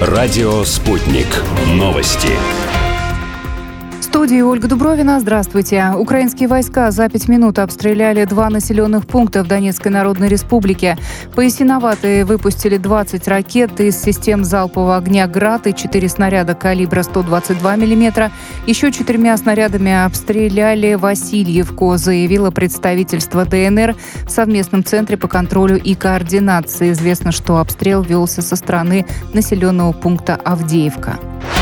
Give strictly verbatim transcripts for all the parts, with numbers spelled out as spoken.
Радио «Спутник». Новости. В студии Ольга Дубровина. Здравствуйте. Украинские войска за пять минут обстреляли два населенных пункта в Донецкой Народной Республике. Поясиноватые выпустили двадцать ракет из систем залпового огня «Град» и четыре снаряда калибра сто двадцать два миллиметра. Еще четырьмя снарядами обстреляли Васильевку, заявило представительство ДНР в совместном центре по контролю и координации. Известно, что обстрел велся со стороны населенного пункта Авдеевка.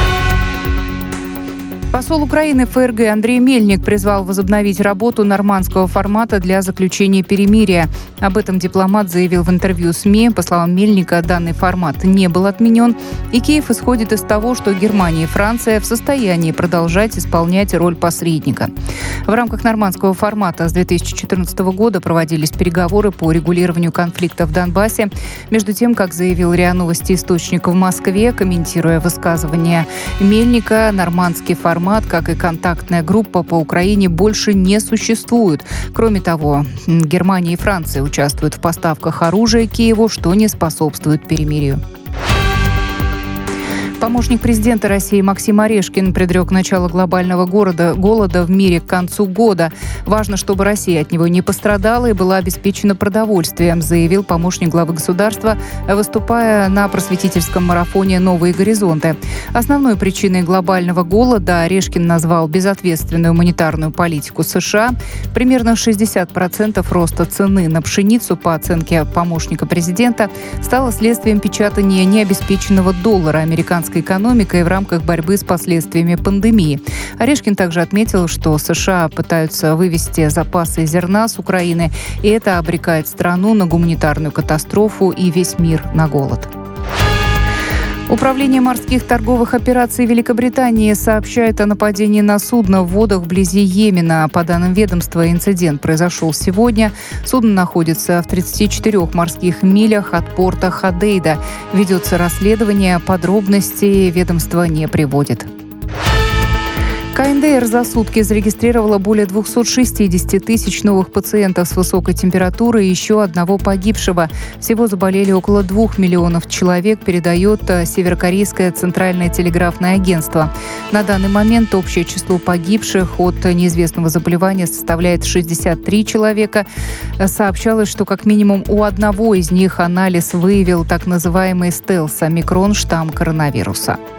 Посол Украины в ФРГ Андрей Мельник призвал возобновить работу нормандского формата для заключения перемирия. Об этом дипломат заявил в интервью СМИ. По словам Мельника, данный формат не был отменен, и Киев исходит из того, что Германия и Франция в состоянии продолжать исполнять роль посредника. В рамках нормандского формата с две тысячи четырнадцатого года проводились переговоры по регулированию конфликта в Донбассе. Между тем, как заявил РИА Новости источник в Москве, комментируя высказывание Мельника, нормандский формат Формат, как и контактная группа по Украине, больше не существует. Кроме того, Германия и Франция участвуют в поставках оружия Киеву, что не способствует перемирию. Помощник президента России Максим Орешкин предрек начало глобального города, голода в мире к концу года. Важно, чтобы Россия от него не пострадала и была обеспечена продовольствием, заявил помощник главы государства, выступая на просветительском марафоне «Новые горизонты». Основной причиной глобального голода Орешкин назвал безответственную монетарную политику США. Примерно шестьдесят процентов роста цены на пшеницу, по оценке помощника президента, стало следствием печатания необеспеченного доллара американской экономикой в рамках борьбы с последствиями пандемии. Орешкин также отметил, что США пытаются вывести запасы зерна с Украины, и это обрекает страну на гуманитарную катастрофу и весь мир на голод. Управление морских торговых операций Великобритании сообщает о нападении на судно в водах вблизи Йемена. По данным ведомства, инцидент произошел сегодня. Судно находится в тридцати четырёх морских милях от порта Ходейда. Ведется расследование, подробностей ведомство не приводит. КНДР за сутки зарегистрировала более двухсот шестидесяти тысяч новых пациентов с высокой температурой и еще одного погибшего. Всего заболели около двух миллионов человек, передает Северокорейское центральное телеграфное агентство. На данный момент общее число погибших от неизвестного заболевания составляет шестьдесят три человека. Сообщалось, что как минимум у одного из них анализ выявил так называемый стелс-омикрон штамм коронавируса.